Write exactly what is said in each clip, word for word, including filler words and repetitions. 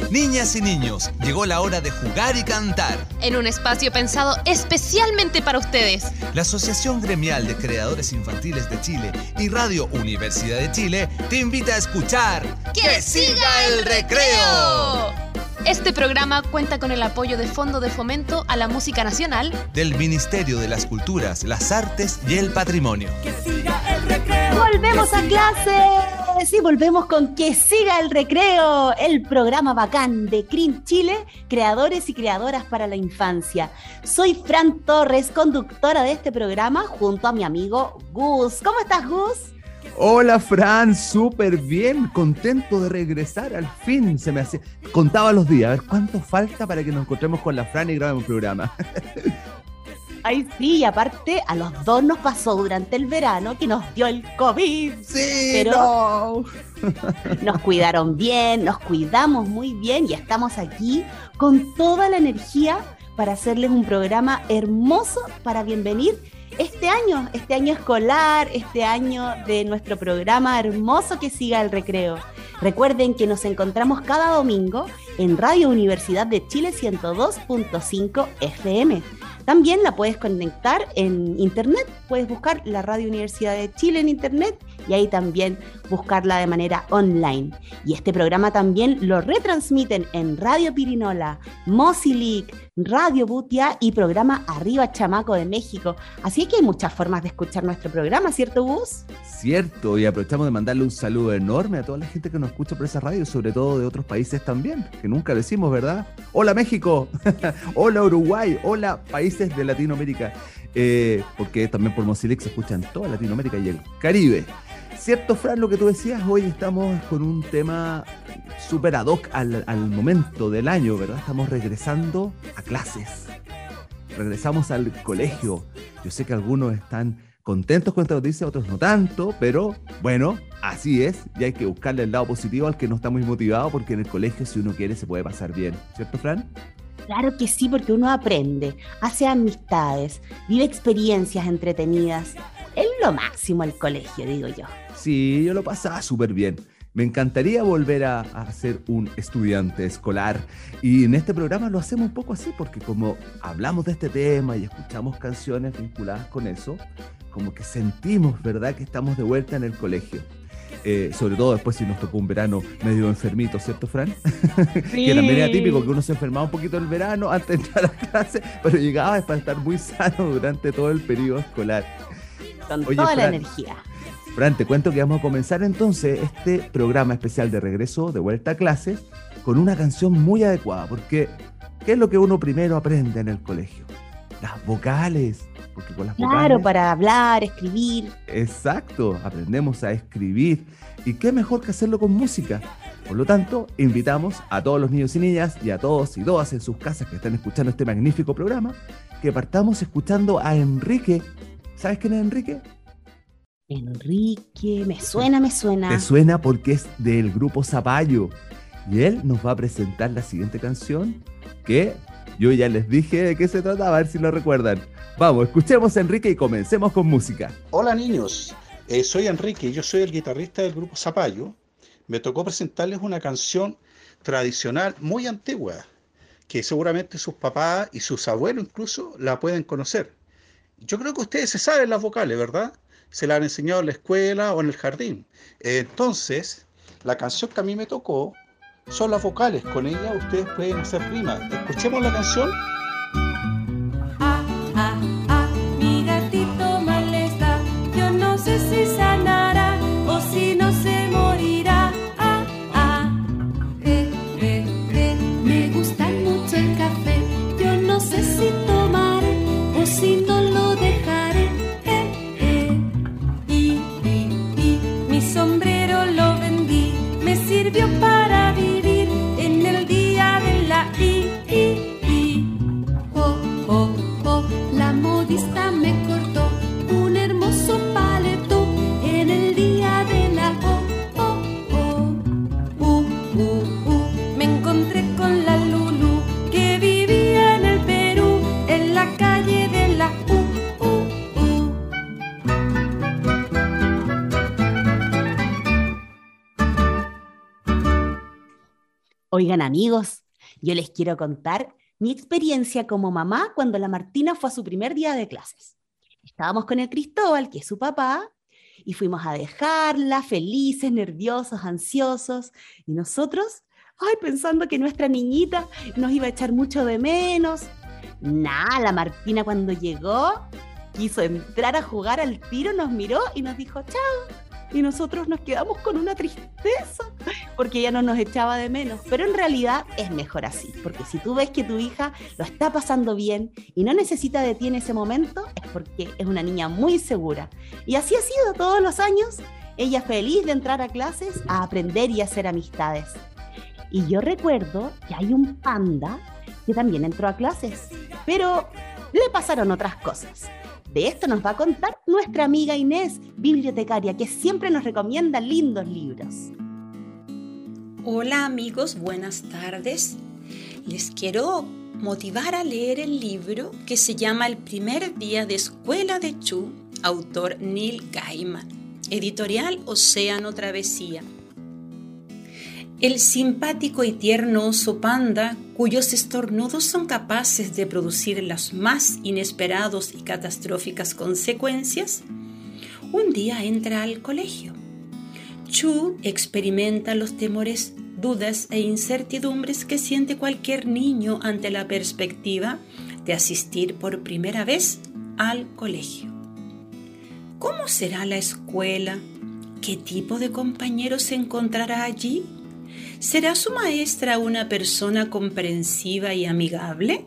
Niñas y niños, llegó la hora de jugar y cantar. En un espacio pensado especialmente para ustedes. La Asociación Gremial de Creadores Infantiles de Chile y Radio Universidad de Chile te invita a escuchar ¡Que siga el recreo! Este programa cuenta con el apoyo de Fondo de Fomento a la Música Nacional, del Ministerio de las Culturas, las Artes y el Patrimonio. ¡Que siga el recreo! ¡Volvemos a clase! Sí, volvemos con Que siga el recreo, el programa bacán de C R I M Chile, creadores y creadoras para la infancia. Soy Fran Torres, conductora de este programa, junto a mi amigo Gus. ¿Cómo estás, Gus? Hola, Fran, súper bien, contento de regresar al fin. Se me hacía... Contaba los días, a ver cuánto falta para que nos encontremos con la Fran y grabemos un programa. Ay, sí, y aparte a los dos nos pasó durante el verano que nos dio el COVID. Sí, pero no. Nos cuidaron bien, nos cuidamos muy bien y estamos aquí con toda la energía para hacerles un programa hermoso para bienvenir este año, este año escolar, este año de nuestro programa hermoso Que siga el recreo. Recuerden que nos encontramos cada domingo en Radio Universidad de Chile ciento dos punto cinco F M. También la puedes conectar en internet, puedes buscar la Radio Universidad de Chile en internet y ahí también buscarla de manera online. Y este programa también lo retransmiten en Radio Pirinola, Mozilic, Radio Butia y programa Arriba Chamaco de México. Así que hay muchas formas de escuchar nuestro programa, ¿cierto, Gus? Cierto, y aprovechamos de mandarle un saludo enorme a toda la gente que nos escucha por esa radio, sobre todo de otros países también, que nunca decimos, ¿verdad? Hola México, hola Uruguay, hola países de Latinoamérica, eh, porque también por Mozilic se escucha en toda Latinoamérica y el Caribe. Cierto, Fran, lo que tú decías, hoy estamos con un tema súper ad hoc al, al momento del año, ¿verdad? Estamos regresando a clases, regresamos al colegio. Yo sé que algunos están contentos con esta noticia, otros no tanto, pero bueno, así es, y hay que buscarle el lado positivo al que no está muy motivado, porque en el colegio, si uno quiere, se puede pasar bien, ¿cierto, Fran? Claro que sí, porque uno aprende, hace amistades, vive experiencias entretenidas. Es lo máximo el colegio, digo yo. Sí, yo lo pasaba súper bien. Me encantaría volver a, a ser un estudiante escolar, y en este programa lo hacemos un poco así, porque como hablamos de este tema y escuchamos canciones vinculadas con eso, como que sentimos, ¿verdad?, que estamos de vuelta en el colegio. Eh, sobre todo después si nos tocó un verano medio enfermito, ¿cierto, Fran? Sí. Que también era típico que uno se enfermaba un poquito el verano antes de entrar a clase, pero llegaba para estar muy sano durante todo el periodo escolar. Con Oye, toda Fran, la energía. Fran, te cuento que vamos a comenzar entonces este programa especial de regreso, de vuelta a clases, con una canción muy adecuada, porque ¿qué es lo que uno primero aprende en el colegio? Las vocales. Porque con las Claro, vocales, para hablar, escribir. Exacto, aprendemos a escribir. ¿Y qué mejor que hacerlo con música? Por lo tanto, invitamos a todos los niños y niñas y a todos y todas en sus casas que están escuchando este magnífico programa, que partamos escuchando a Enrique. ¿Sabes quién es Enrique? Enrique, me suena, me suena. Te suena porque es del grupo Zapallo. Y él nos va a presentar la siguiente canción, que yo ya les dije de qué se trataba, a ver si lo recuerdan. Vamos, escuchemos a Enrique y comencemos con música. Hola niños, eh, soy Enrique, yo soy el guitarrista del grupo Zapallo. Me tocó presentarles una canción tradicional muy antigua, que seguramente sus papás y sus abuelos incluso la pueden conocer. Yo creo que ustedes se saben las vocales, ¿verdad? Se la han enseñado en la escuela o en el jardín. Eh, entonces, la canción que a mí me tocó son las vocales. Con ella ustedes pueden hacer rimas. Escuchemos la canción. Ah, ah, ah, mi gatito mal está. Yo no sé si sanará o si no se morirá. Ah, ah, eh, eh, eh. Me gusta mucho el café. Yo no sé si tomaré o si no lo dejaré. Eh, eh. Y, y, y mi sombrero lo vendí. Me sirvió para vivir en el día de la I, I, I. Oigan, amigos, yo les quiero contar mi experiencia como mamá cuando la Martina fue a su primer día de clases. Estábamos con el Cristóbal, que es su papá, y fuimos a dejarla, felices, nerviosos, ansiosos, y nosotros, ay, pensando que nuestra niñita nos iba a echar mucho de menos. Nah, la Martina cuando llegó, quiso entrar a jugar al tiro, nos miró y nos dijo chao. Y nosotros nos quedamos con una tristeza, porque ella no nos echaba de menos. Pero en realidad es mejor así, porque si tú ves que tu hija lo está pasando bien y no necesita de ti en ese momento, es porque es una niña muy segura. Y así ha sido todos los años, ella feliz de entrar a clases, a aprender y a hacer amistades. Y yo recuerdo que hay un panda que también entró a clases, pero le pasaron otras cosas. De esto nos va a contar nuestra amiga Inés, bibliotecaria, que siempre nos recomienda lindos libros. Hola amigos, buenas tardes. Les quiero motivar a leer el libro que se llama El primer día de escuela de Chu, autor Neil Gaiman, editorial Océano Travesía. El simpático y tierno oso panda, cuyos estornudos son capaces de producir las más inesperados y catastróficas consecuencias, un día entra al colegio. Chu experimenta los temores, dudas e incertidumbres que siente cualquier niño ante la perspectiva de asistir por primera vez al colegio. ¿Cómo será la escuela? ¿Qué tipo de compañeros se encontrará allí? ¿Será su maestra una persona comprensiva y amigable?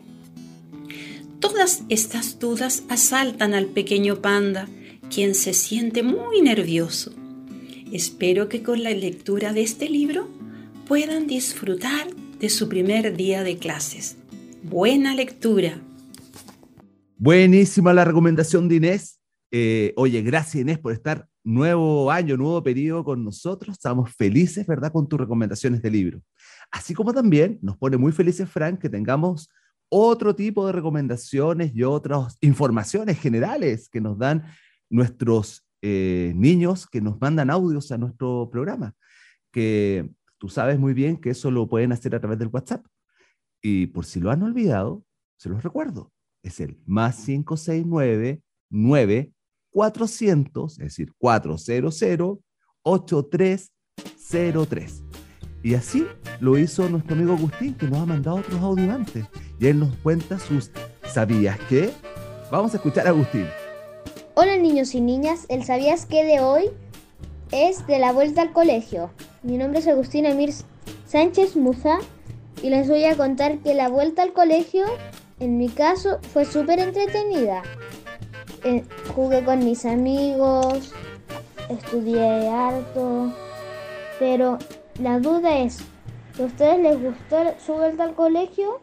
Todas estas dudas asaltan al pequeño panda, quien se siente muy nervioso. Espero que con la lectura de este libro puedan disfrutar de su primer día de clases. Buena lectura. Buenísima la recomendación de Inés. Eh, oye, gracias Inés por estar nuevo año, nuevo periodo con nosotros. Estamos felices, ¿verdad?, con tus recomendaciones de libro. Así como también nos pone muy felices, Frank, que tengamos otro tipo de recomendaciones y otras informaciones generales que nos dan nuestros eh, niños que nos mandan audios a nuestro programa, que tú sabes muy bien que eso lo pueden hacer a través del WhatsApp. Y por si lo han olvidado, se los recuerdo. Es el más cinco seis nueve, nueve cuatrocientos, es decir, cuatrocientos, ochenta y tres cero tres. Y así lo hizo nuestro amigo Agustín, que nos ha mandado otros audios antes. Y él nos cuenta sus ¿sabías qué? Vamos a escuchar a Agustín. Hola niños y niñas, el ¿sabías qué? De hoy es de la vuelta al colegio. Mi nombre es Agustín Amir Sánchez Musa y les voy a contar que la vuelta al colegio, en mi caso, fue súper entretenida. Eh, jugué con mis amigos, estudié harto, pero la duda es, ¿a ustedes les gustó su vuelta al colegio?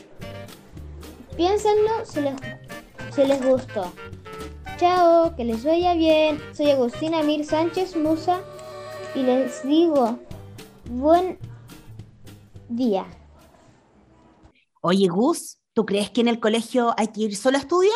Piénsenlo si les, si les gustó. Chao, que les vaya bien. Soy Agustín Amir Sánchez Musa y les digo, buen día. Oye, Gus, ¿tú crees que en el colegio hay que ir solo a estudiar?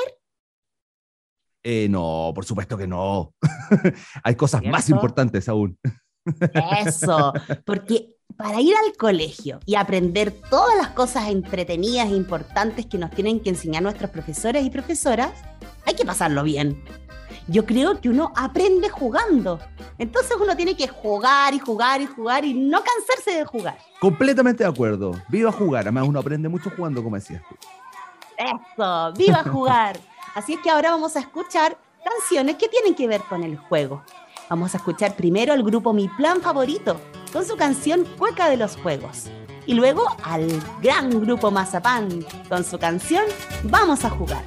Eh, no, por supuesto que no. Hay cosas ¿Cierto? más importantes aún. Eso, porque para ir al colegio y aprender todas las cosas entretenidas e importantes que nos tienen que enseñar nuestros profesores y profesoras, hay que pasarlo bien. Yo creo que uno aprende jugando. Entonces uno tiene que jugar y jugar y jugar y no cansarse de jugar. Completamente de acuerdo. Viva jugar. Además, uno aprende mucho jugando, como decías tú. Eso, viva jugar. Así es que ahora vamos a escuchar canciones que tienen que ver con el juego. Vamos a escuchar primero al grupo Mi Plan Favorito con su canción Cueca de los Juegos. Y luego al gran grupo Mazapán con su canción Vamos a Jugar.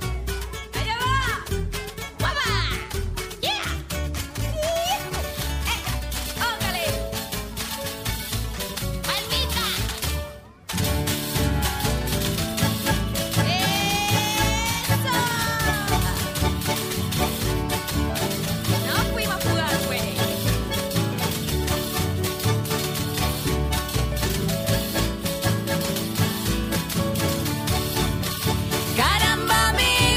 Caramba, mi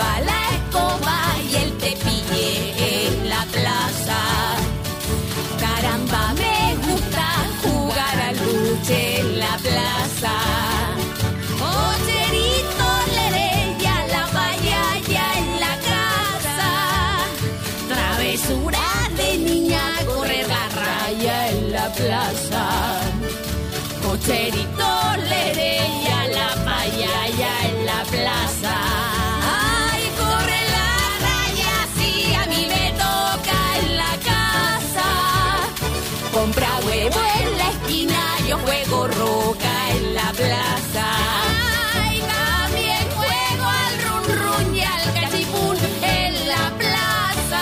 estaba la escoba y el cepillé en la plaza. Caramba, me gusta jugar al buche en la plaza. Ocherito, lerella, la payaya en la casa. Travesura de niña, correr la raya en la plaza. Ocherito, lerella, la payaya en la plaza. Ay, corre la raya, si a mí me toca en la casa. Compra huevo en la esquina, yo juego roca en la plaza. Ay, también juego al run run y al cachipún en la plaza.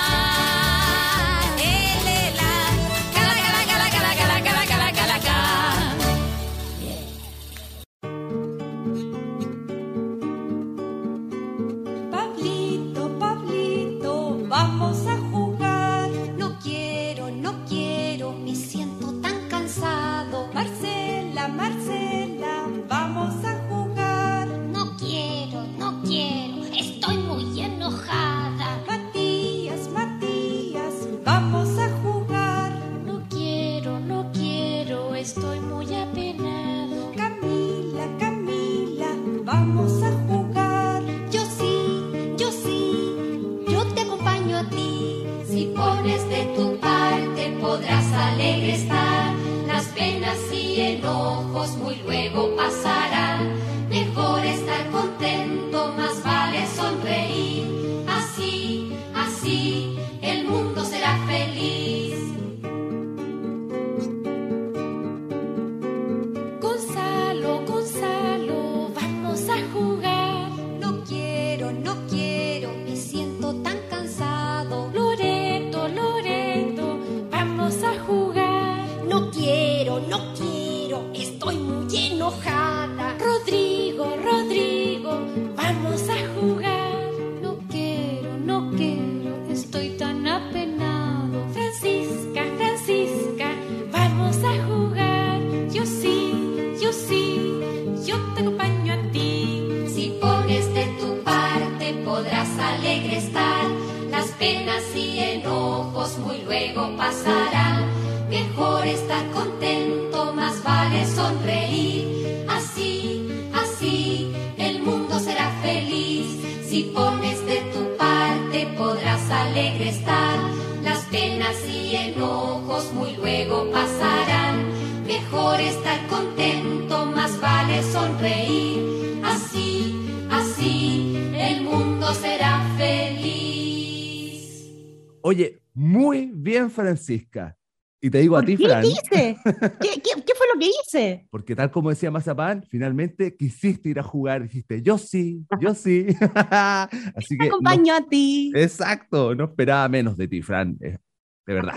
El, la, cala, cala, cala, cala, cala, cala, cala, cala, cala. Pablito, Pablito, vamos a jugar. No quiero, no quiero, me siento tan cansado. Marcela, Marcela, vamos a jugar. No quiero, no quiero, estoy muy enojada. Matías, Matías, vamos a jugar. No quiero, no quiero, estoy muy apenado. Camila, Camila, vamos a jugar. Yo sí, yo sí, yo te acompaño a ti. Si pones de tu parte podrás alegre estar. Las penas y enojos muy luego pasarán. Mejor estar contento, más vale sonreír. Así, así, el mundo será feliz. Gonzalo, Gonzalo, vamos a jugar. No quiero, no quiero, me siento tan cansado. Loreto, Loreto, vamos a jugar. No quiero, no quiero, estoy muy enojada. Rodrigo, Rodrigo, vamos a jugar. No quiero, no quiero, estoy tan apenado. Francisca, Francisca, vamos a jugar. Yo sí, yo sí, yo te acompaño a ti. Si pones de tu parte podrás alegre estar. Las penas y enojos muy luego pasarán. Mejor estar contento, más vale sonreír. Así, así, el mundo será feliz. Si pones de tu parte podrás alegre estar. Las penas y enojos muy luego pasarán. Mejor estar contento, más vale sonreír. Así, así, el mundo será feliz. Oye, muy bien, Francisca. Y te digo a ti, ¿Qué Fran, hice? ¿Qué, qué, qué fue lo que hice? porque tal como decía Mazapán, finalmente quisiste ir a jugar. Dijiste, yo sí, yo sí. Así Te que acompaño a ti. no- exacto, no esperaba menos de ti, Fran, eh, de verdad.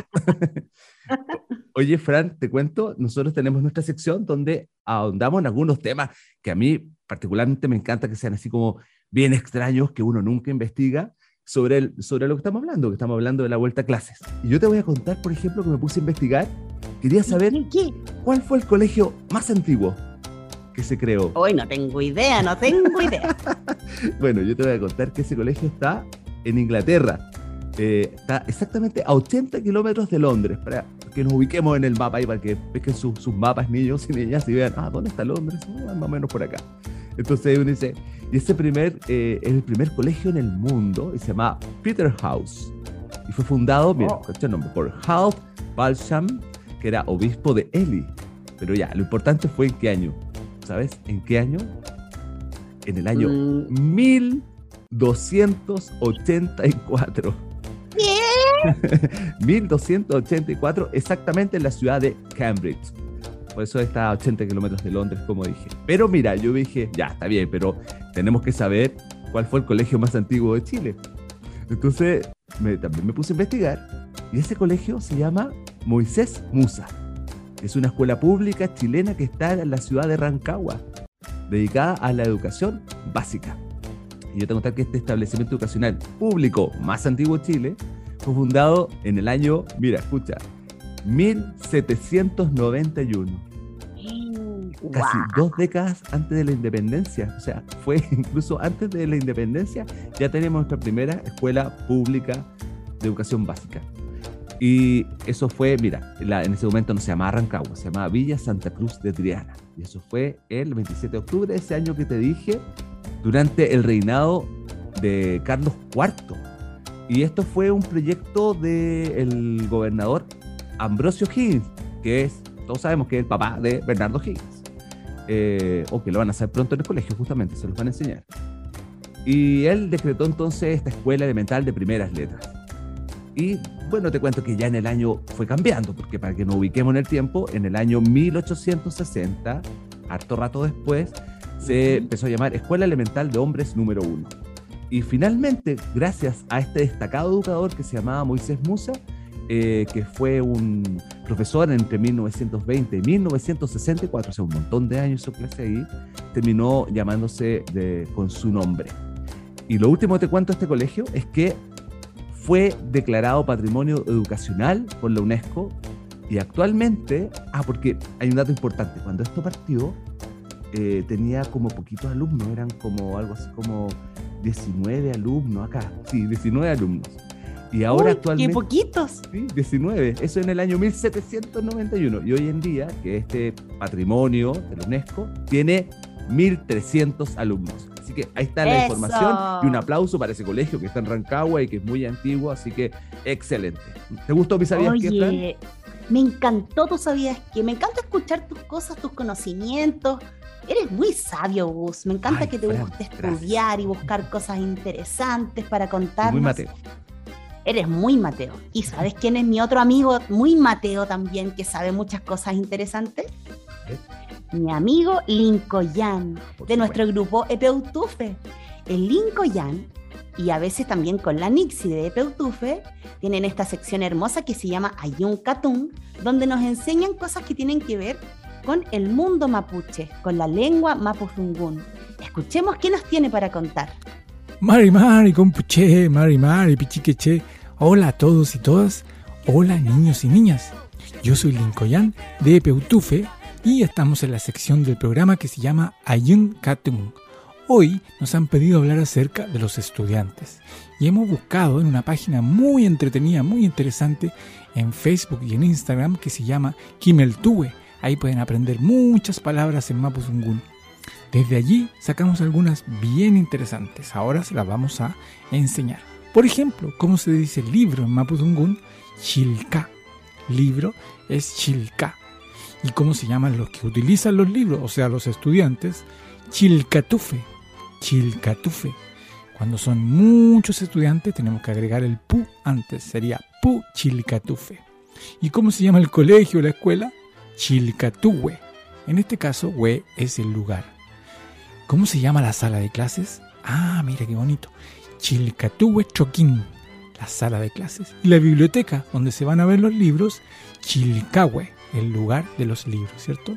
Oye, Fran, te cuento, nosotros tenemos nuestra sección donde ahondamos en algunos temas que a mí particularmente me encanta que sean así como bien extraños, que uno nunca investiga sobre, el, sobre lo que estamos hablando, que estamos hablando de la vuelta a clases. Y yo te voy a contar, por ejemplo, que me puse a investigar, quería saber ¿Qué? ¿Qué? cuál fue el colegio más antiguo que se creó. Hoy no tengo idea, no tengo idea. Bueno, yo te voy a contar que ese colegio está en Inglaterra. Eh, está exactamente a ochenta kilómetros de Londres, para que nos ubiquemos en el mapa y para que pesquen sus, sus mapas, niños y niñas, y vean, ah, ¿dónde está Londres? Ah, más o menos por acá. Entonces uno dice, y ese primer, eh, es el primer colegio en el mundo, y se llama Peterhouse, y fue fundado, mira, escucha el nombre, por Hal Balsham, que era obispo de Ely. Pero ya, lo importante fue en qué año, ¿sabes? ¿En qué año? En el año Mm. mil doscientos ochenta y cuatro. mil doscientos ochenta y cuatro, exactamente en la ciudad de Cambridge. Por eso está a ochenta kilómetros de Londres, como dije. Pero mira, yo dije, ya, está bien, pero tenemos que saber cuál fue el colegio más antiguo de Chile. Entonces, me, también me puse a investigar, y ese colegio se llama Moisés Musa. Es una escuela pública chilena que está en la ciudad de Rancagua, dedicada a la educación básica. Y yo te voy a contar que este establecimiento educacional público más antiguo de Chile fue fundado en el año, mira, escucha, mil setecientos noventa y uno. casi Wow. dos décadas antes de la independencia. O sea, fue incluso antes de la independencia, ya tenemos nuestra primera escuela pública de educación básica. Y eso fue, mira, la, en ese momento no se llamaba Rancagua, se llamaba Villa Santa Cruz de Triana. Y eso fue el veintisiete de octubre de ese año que te dije, durante el reinado de Carlos cuarto. Y esto fue un proyecto del gobernador Ambrosio Higgins, que es, todos sabemos que es el papá de Bernardo Higgins. Eh, o que lo van a hacer pronto en el colegio, justamente, se los van a enseñar. Y él decretó entonces esta escuela elemental de primeras letras. Y bueno, te cuento que ya en el año fue cambiando, porque para que nos ubiquemos en el tiempo, en el año mil ochocientos sesenta, harto rato después, se empezó a llamar Escuela Elemental de Hombres número uno. Y finalmente, gracias a este destacado educador que se llamaba Moisés Musa, eh, que fue un profesor entre mil novecientos veinte y mil novecientos sesenta y cuatro, o sea, un montón de años hizo clase ahí, terminó llamándose de, con su nombre. Y lo último que te cuento de este colegio es que fue declarado Patrimonio Educacional por la UNESCO y actualmente, ah, porque hay un dato importante, cuando esto partió eh, tenía como poquitos alumnos, eran como algo así como diecinueve alumnos acá, sí, diecinueve alumnos. Y ahora Uy, actualmente... ¡qué poquitos! Sí, diecinueve, eso en el año mil setecientos noventa y uno. Y hoy en día, que este patrimonio de la UNESCO tiene mil trescientos alumnos. Así que ahí está la ¡Eso! información y un aplauso para ese colegio que está en Rancagua y que es muy antiguo, así que excelente. ¿Te gustó mi sabías qué, Fran? Oye, me encantó tu sabías que, me encanta escuchar tus cosas, tus conocimientos. Eres muy sabio, Gus. Me encanta Ay, que te Fran, guste gracias. estudiar y buscar cosas interesantes para contarnos. Muy Mateo. Eres muy Mateo. ¿Y sabes quién es mi otro amigo muy Mateo también, que sabe muchas cosas interesantes? ¿Eh? Mi amigo Lincoln, Por de nuestro supuesto. grupo Epeutufe. El Lincoln, y a veces también con la Nixie de Epeutufe, tienen esta sección hermosa que se llama Ayun Katun, donde nos enseñan cosas que tienen que ver con el mundo mapuche, con la lengua mapuzungún. Escuchemos qué nos tiene para contar. Mari Mari, compuche, Mari Mari, pichiqueche. Hola a todos y todas. Hola niños y niñas. Yo soy Lincoln de Epeutufe y estamos en la sección del programa que se llama Ayun Katun. Hoy nos han pedido hablar acerca de los estudiantes y hemos buscado en una página muy entretenida, muy interesante en Facebook y en Instagram que se llama Kimeltue. Ahí pueden aprender muchas palabras en mapuzungún. Desde allí sacamos algunas bien interesantes. Ahora se las vamos a enseñar. Por ejemplo, ¿cómo se dice libro en mapuzungún? Chilca. Libro es chilca. ¿Y cómo se llaman los que utilizan los libros? O sea, los estudiantes. Chilcatufe. Chilcatufe. Cuando son muchos estudiantes tenemos que agregar el pu antes. Sería pu chilcatufe. ¿Y cómo se llama el colegio o la escuela? Chilcatuhue. En este caso, hue es el lugar. ¿Cómo se llama la sala de clases? Ah, mira qué bonito. Chilcatuhue Choquín, la sala de clases. Y la biblioteca, donde se van a ver los libros, Chilcahue, el lugar de los libros, ¿cierto?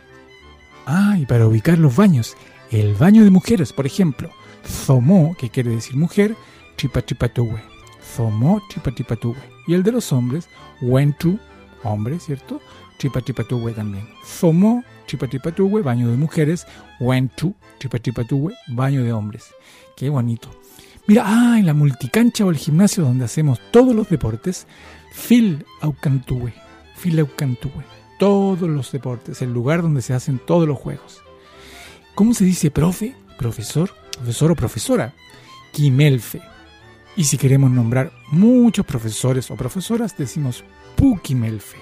Ah, y para ubicar los baños, el baño de mujeres, por ejemplo, Zomó, que quiere decir mujer, Chipachipatuhue. Zomó, Chipachipatuhue. Y el de los hombres, Wentu, hombre, ¿cierto? Chipachipatuhue también. Zomó, Chipachipatuhue, baño de mujeres. Wentu, Chipachipatuhue, baño de hombres. Qué bonito. Mira, ah, en la multicancha o el gimnasio donde hacemos todos los deportes, Fil Aucantúe, Fil Aucantúe, todos los deportes, el lugar donde se hacen todos los juegos. ¿Cómo se dice profe, profesor, profesor o profesora? Quimelfe. Y si queremos nombrar muchos profesores o profesoras, decimos Puquimelfe.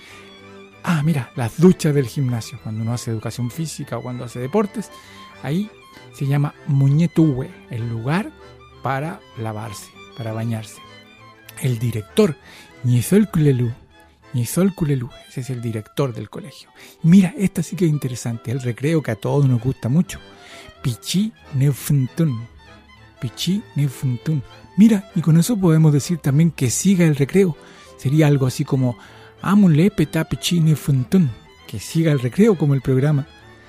Ah, mira, las duchas del gimnasio, cuando uno hace educación física o cuando hace deportes, ahí se llama Muñetúe, el lugar para lavarse, para bañarse. El director, Ñezol Culelú, Ñezol Culelú, ese es el director del colegio. Mira, esta sí que es interesante, el recreo que a todos nos gusta mucho. Pichi Neufuntun, Pichi Neufuntun. Mira, y con eso podemos decir también que siga el recreo. Sería algo así como Amule Peta Pichi Neufuntun, que siga el recreo como el programa.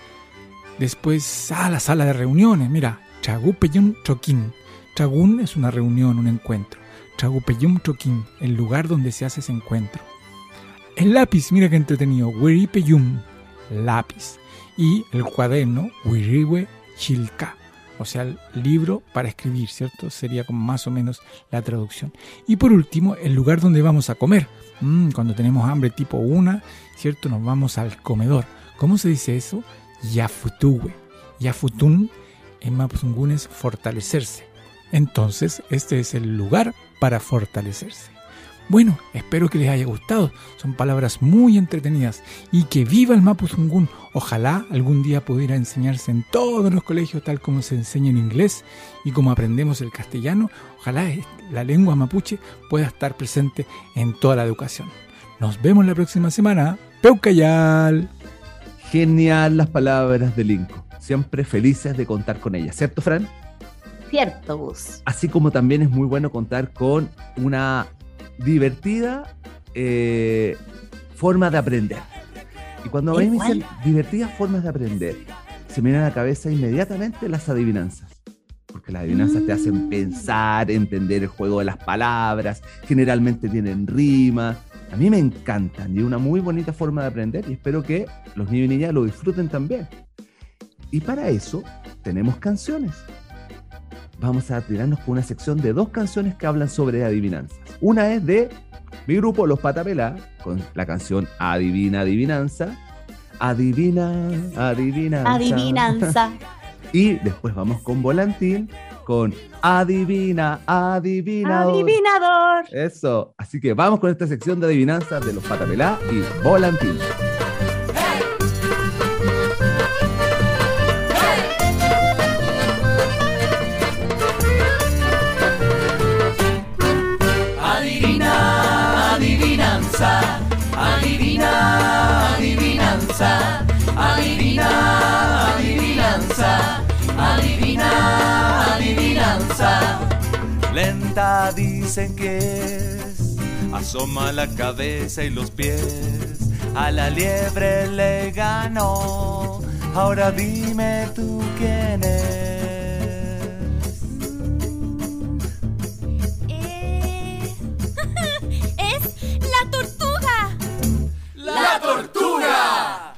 Después, ah, la sala de reuniones, mira, Chagupeyun Choquín. Chagún es una reunión, un encuentro. Chagupeyun Choquín, el lugar donde se hace ese encuentro. El lápiz, mira qué entretenido. Weripeyum, lápiz. y el cuaderno Wiriwe Chilka, o sea, el libro para escribir, ¿cierto? Sería como más o menos la traducción. Y por último, el lugar donde vamos a comer. Mm, cuando tenemos hambre tipo una, ¿cierto? Nos vamos al comedor. ¿Cómo se dice eso? Yafutuwe. Yafutun en mapuzungún es fortalecerse. Entonces, este es el lugar para fortalecerse. Bueno, espero que les haya gustado. Son palabras muy entretenidas. Y que viva el mapuzungún. Ojalá algún día pudiera enseñarse en todos los colegios tal como se enseña en inglés y como aprendemos el castellano. Ojalá la lengua mapuche pueda estar presente en toda la educación. Nos vemos la próxima semana. Peucayal. Genial las palabras de Linko. Siempre felices de contar con ellas. ¿Cierto, Fran? Cierto, Gus. Así como también es muy bueno contar con una divertida eh, forma de aprender. Y cuando a mí me dicen divertidas formas de aprender, se me vienen a la cabeza inmediatamente las adivinanzas. Porque las adivinanzas mm. te hacen pensar, entender el juego de las palabras, generalmente tienen rima. A mí me encantan y es una muy bonita forma de aprender y espero que los niños y niñas lo disfruten también. Y para eso tenemos canciones. Vamos a tirarnos por una sección de dos canciones que hablan sobre adivinanzas. Una es de mi grupo Los Patapelá, con la canción Adivina, Adivinanza. Adivina, adivinanza. Adivinanza. Y después vamos con Volantín, con Adivina, Adivinador. Adivinador. Eso. Así que vamos con esta sección de adivinanzas de Los Patapelá y Volantín. Adivina, adivinanza, adivina, adivinanza, adivina, adivinanza. Lenta dicen que es, asoma la cabeza y los pies, a la liebre le ganó, ahora dime tú quién es. ¡La tortuga!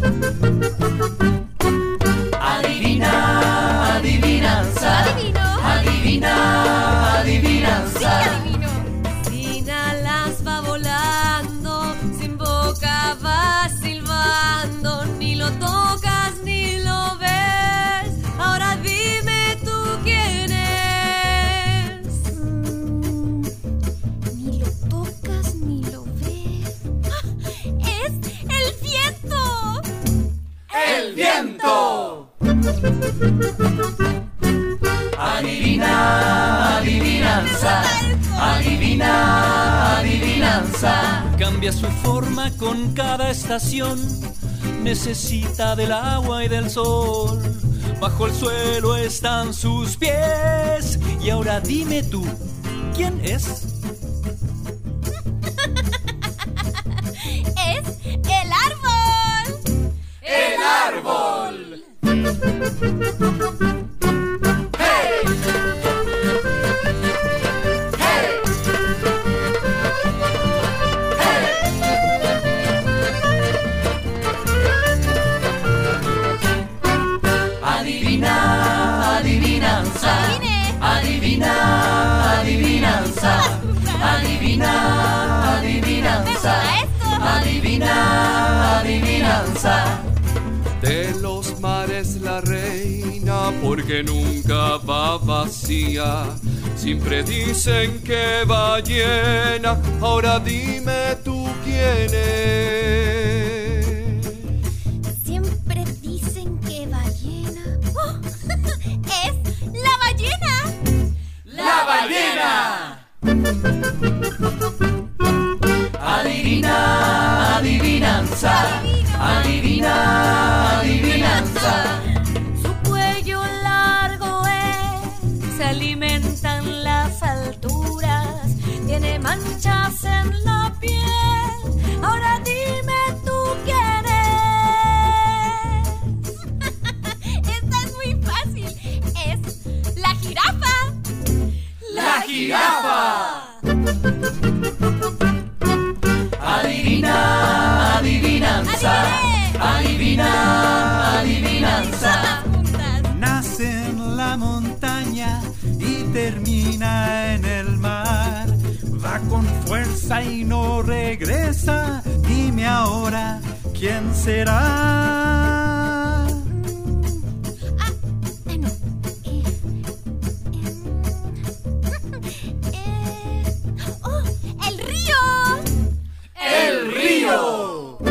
Adivina, adivinanza. ¿Adivino? Adivina, adivinanza. Sí, adivino. Sin alas va volando, sin boca va silbando, ni lo tocas ni lo ves. Ahora dime tú quién es. Mm, ni lo tocas ni lo ves. ¡Es el viento! ¡El viento! Adivina, adivinanza. Adivina, adivinanza. Cambia su forma con cada estación. Necesita del agua y del sol. Bajo el suelo están sus pies. Y ahora dime tú, ¿quién es? ¡Es el árbol! ¡El árbol! ¡Hey! ¡Hey! ¡Hey! Adivina, adivinanza. Adivina, adivinanza. Adivina, adivinanza. Adivina, adivinanza. De los mares la reina, porque nunca va vacía. Siempre dicen que va llena, ahora dime tú quién es. Siempre dicen que ballena. ¡Oh! ¡Es la ballena! ¡La ballena! Adivina, adivinanza. Adivina, adivinanza. Su cuello largo es, se alimentan las alturas, tiene manchas en la piel. Ahora dime tú quién es. Esta es muy fácil. Es la jirafa. La jirafa. Adivina, adivinanza. Adivina, ahora, ¿quién será? ¡El río! ¡El río!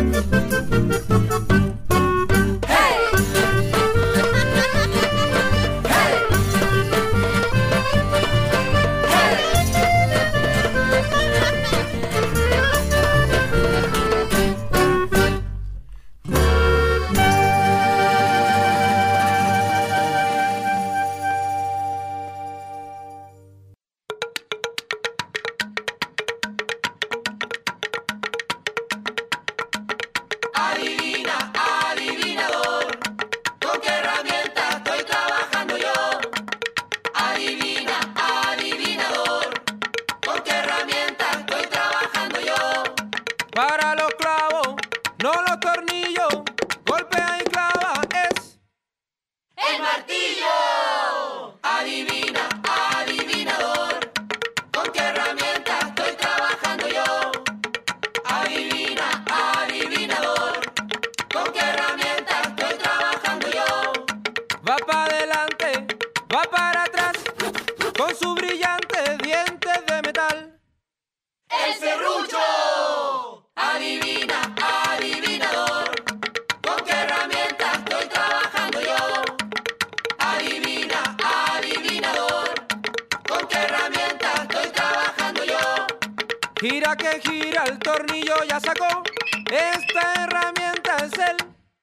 Adivina, adivinador, ¿con qué herramienta estoy trabajando yo? Adivina, adivinador, ¿con qué herramienta estoy trabajando yo? Para los clavos, no los tornillos, golpea y clava es ¡el martillo! Adivina, adivinador, ¿con qué herramienta estoy trabajando yo? Adivina, adivinador, ¿con qué herramienta estoy trabajando yo? va para adelante, va para atrás, con sus brillantes dientes de metal. ¡El serrucho! Adivina, adivinador, ¿con qué herramienta estoy trabajando yo? Adivina, adivinador, ¿con qué herramienta estoy trabajando yo? Gira que gira, el tornillo ya sacó, esta herramienta es el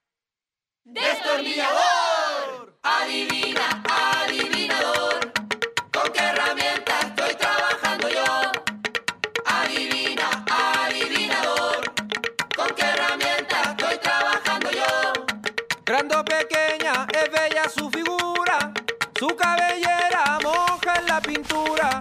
¡destornillador! Adivina, adivinador, ¿con qué herramienta estoy trabajando yo? Adivina, adivinador, ¿con qué herramienta estoy trabajando yo? grande o pequeña, es bella su figura, su cabellera moja en la pintura.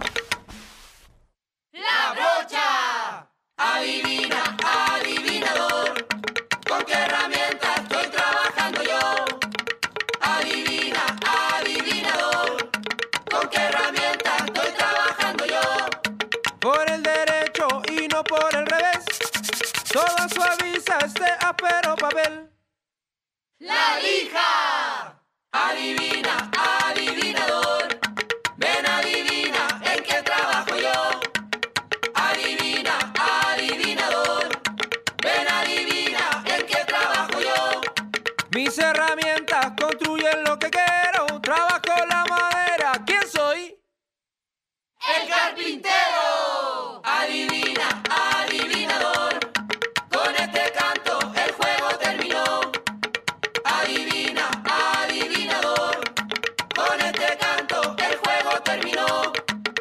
¡La brocha! Adivina, adivinador, ¿con qué herramienta estoy trabajando yo? Adivina, adivinador, ¿con qué herramienta estoy trabajando yo? Por el derecho y no por el revés, todo suaviza este áspero papel. ¡La lija! Adivina, adivinador, ven adivina en qué trabajo yo. Adivina, adivinador, ven adivina en qué trabajo yo. Mis herramientas construyen lo que quiero, trabajo la madera, ¿quién soy? ¡El carpintero! Adivina, adivinador, con este canto el juego terminó. Adivina, adivinador, con este canto el juego terminó.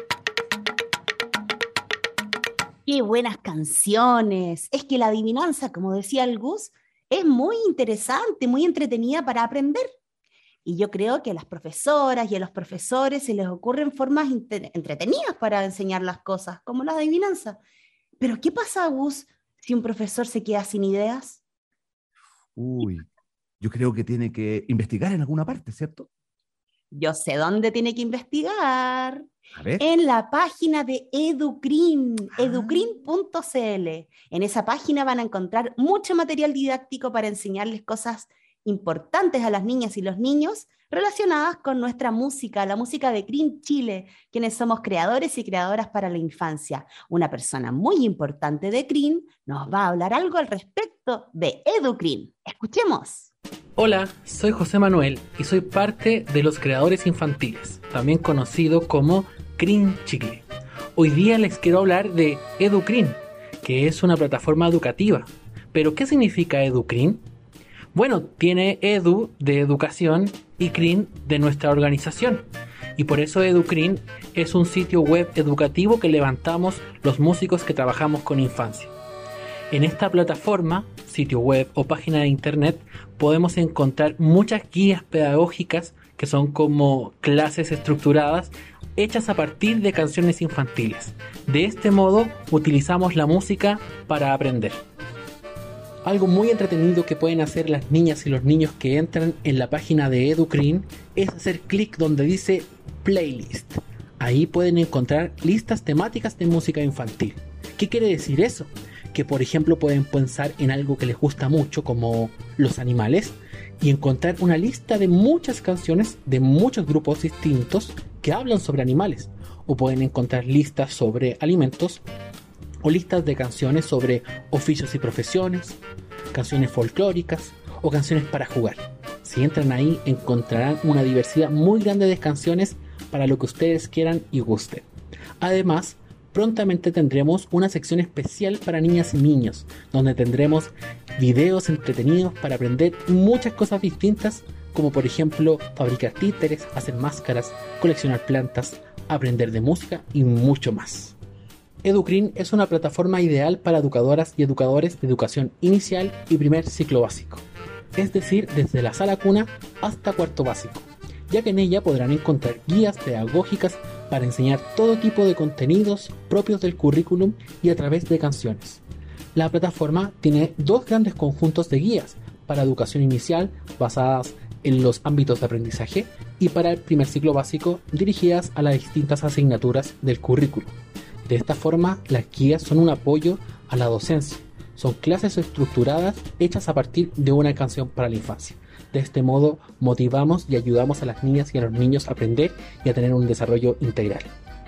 ¡Qué buenas canciones! Es que la adivinanza, como decía el Gus, es muy interesante, muy entretenida para aprender. Y yo creo que a las profesoras y a los profesores se les ocurren formas entretenidas para enseñar las cosas, como la adivinanza. Pero ¿qué pasa, Gus, si un profesor se queda sin ideas? Uy, yo creo que tiene que investigar en alguna parte, ¿cierto? Yo sé dónde tiene que investigar. A ver. En la página de Educrin, ah. educrin punto c l. En esa página van a encontrar mucho material didáctico para enseñarles cosas importantes a las niñas y los niños relacionadas con nuestra música, la música de C R I M Chile, quienes somos creadores y creadoras para la infancia. Una persona muy importante de C R I M nos va a hablar algo al respecto de Educrin. Escuchemos. Hola, soy José Manuel y soy parte de los creadores infantiles, también conocido como C R I M Chile. Hoy día les quiero hablar de Educrin, que es una plataforma educativa. ¿Pero qué significa Educrin? Bueno, tiene edu de educación y crin de nuestra organización. Y por eso Educrin es un sitio web educativo que levantamos los músicos que trabajamos con infancia. En esta plataforma, sitio web o página de internet, podemos encontrar muchas guías pedagógicas que son como clases estructuradas hechas a partir de canciones infantiles. De este modo, utilizamos la música para aprender. Algo muy entretenido que pueden hacer las niñas y los niños que entran en la página de Educrin es hacer clic donde dice Playlist. Ahí pueden encontrar listas temáticas de música infantil. ¿Qué quiere decir eso? que por ejemplo pueden pensar en algo que les gusta mucho como los animales y encontrar una lista de muchas canciones de muchos grupos distintos que hablan sobre animales, o pueden encontrar listas sobre alimentos o listas de canciones sobre oficios y profesiones, canciones folclóricas o canciones para jugar. Si entran ahí encontrarán una diversidad muy grande de canciones para lo que ustedes quieran y gusten. Además, prontamente tendremos una sección especial para niñas y niños, donde tendremos videos entretenidos para aprender muchas cosas distintas, como por ejemplo fabricar títeres, hacer máscaras, coleccionar plantas, aprender de música y mucho más. Educrin es una plataforma ideal para educadoras y educadores de educación inicial y primer ciclo básico, es decir, desde la sala cuna hasta cuarto básico, ya que en ella podrán encontrar guías pedagógicas para enseñar todo tipo de contenidos propios del currículum y a través de canciones. La plataforma tiene dos grandes conjuntos de guías para educación inicial basadas en los ámbitos de aprendizaje y para el primer ciclo básico dirigidas a las distintas asignaturas del currículum. De esta forma, las guías son un apoyo a la docencia. Son clases estructuradas hechas a partir de una canción para la infancia. De este modo, motivamos y ayudamos a las niñas y a los niños a aprender y a tener un desarrollo integral.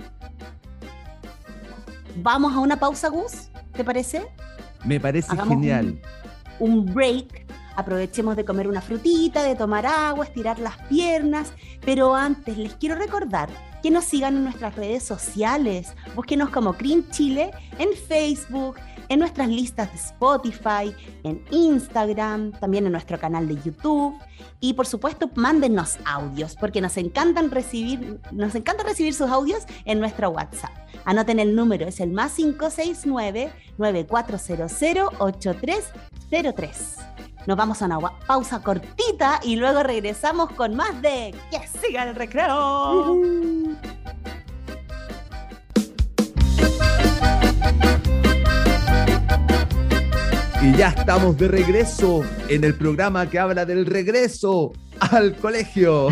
Vamos a una pausa, Gus, ¿te parece? Me parece Hagamos genial. Un, un break. Aprovechemos de comer una frutita, de tomar agua, estirar las piernas. Pero antes les quiero recordar que nos sigan en nuestras redes sociales. Búsquenos como Crin Chile en Facebook, en nuestras listas de Spotify, en Instagram, también en nuestro canal de YouTube. Y por supuesto, mándennos audios, porque nos encantan recibir, nos encanta recibir sus audios en nuestro WhatsApp. Anoten el número, es el más cinco seis nueve, nueve cuatro cero cero, ocho tres cero tres. Nos vamos a una pausa cortita y luego regresamos con más de ¡Que siga el recreo! Uh-huh. Y ya estamos de regreso en el programa que habla del regreso al colegio.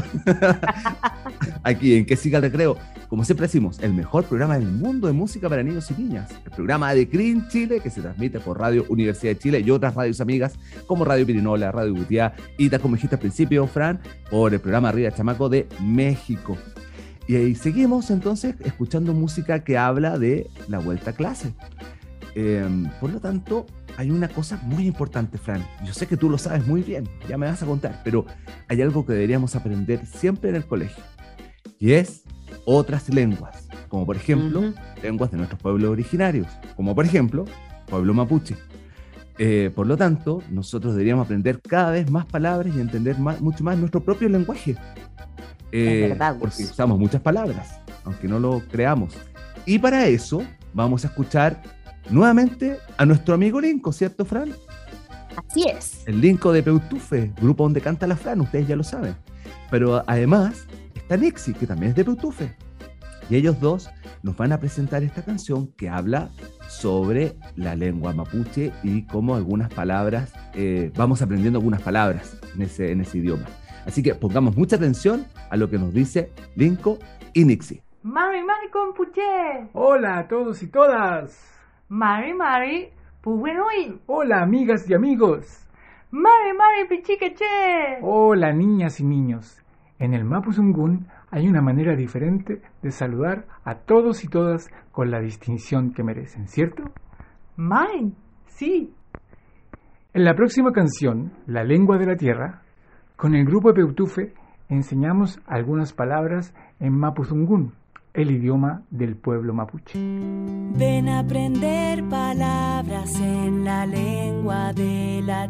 Aquí en Que Siga el Recreo. Como siempre decimos, el mejor programa del mundo de música para niños y niñas. El programa de Crin Chile, que se transmite por Radio Universidad de Chile y otras radios amigas como Radio Pirinola, Radio Gutiá y, tal como dijiste al principio, Fran, por el programa Arriba Chamaco de México. Y ahí seguimos entonces escuchando música que habla de la vuelta a clase. Eh, por lo tanto, hay una cosa muy importante, Fran. Yo sé que tú lo sabes muy bien, ya me vas a contar, pero hay algo que deberíamos aprender siempre en el colegio. Y es otras lenguas, como por ejemplo, uh-huh. lenguas de nuestros pueblos originarios, como por ejemplo, pueblo mapuche. Eh, por lo tanto, nosotros deberíamos aprender cada vez más palabras y entender más, mucho más nuestro propio lenguaje. Eh, verdad, porque usamos muchas palabras, aunque no lo creamos. Y para eso vamos a escuchar nuevamente a nuestro amigo Linko, ¿cierto, Fran? Así es. El Linko de Peutufe, grupo donde canta la Fran, ustedes ya lo saben. Pero además está Nixie, que también es de Peutufe. Y ellos dos nos van a presentar esta canción que habla sobre la lengua mapuche y cómo algunas palabras, eh, vamos aprendiendo algunas palabras en ese, en ese idioma. Así que pongamos mucha atención a lo que nos dice Linko y Nixie. Mari Mari Compuche. Hola a todos y todas. Mari Mari Pubuenoy. Hola amigas y amigos. Mari Mari Pichiqueche. Hola niñas y niños. En el Mapuzungún hay una manera diferente de saludar a todos y todas con la distinción que merecen, ¿cierto? Mari, sí. En la próxima canción, La Lengua de la Tierra, con el grupo de Peutufe enseñamos algunas palabras en Mapuzungún, el idioma del pueblo mapuche. Ven a aprender palabras en la lengua de la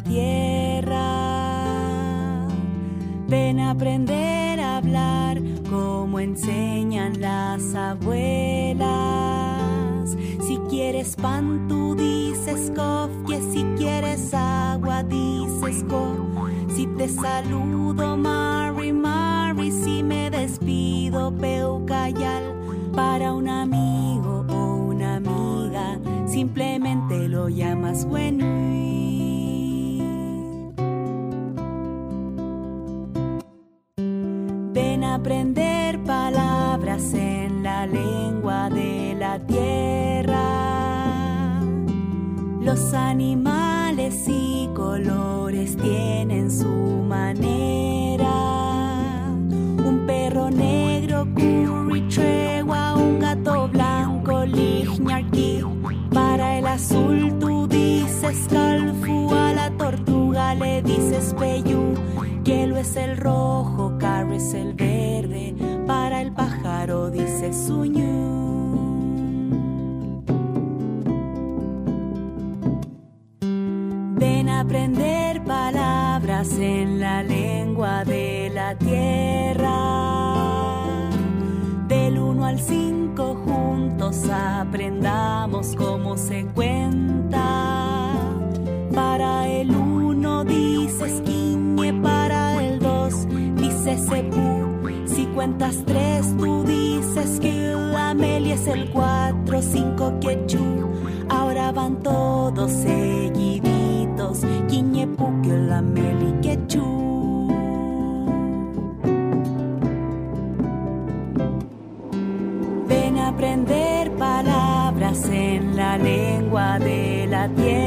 tierra. Ven a aprender a hablar como enseñan las abuelas. Si quieres pan, tú dices cof, que si quieres agua, dices cof. Si te saludo, Mari, Mari, si me despido, Peucayal. Para un amigo o una amiga, simplemente lo llamas Wenui. Ven a aprender palabras en la lengua de la tierra. Los animales y colores tienen su manera. Un perro negro, curry tregua, un gato blanco, lignarquí. Para el azul tú dices calfu, a la tortuga le dices peyú. Hielo es el rojo, carro es el verde, para el pájaro dices suñú. Ven a aprender palabras en la lengua de la tierra. Del uno al cinco juntos aprendamos cómo se cuenta. Para el uno dices quiñe, para el dos dices epú. Si cuentas tres tú dices que Amelia es el cuatro, cinco quechú. Ahora van todos seguiditos, quiñe, pu, que Amelia y quechú. Ven a aprender palabras en la lengua de la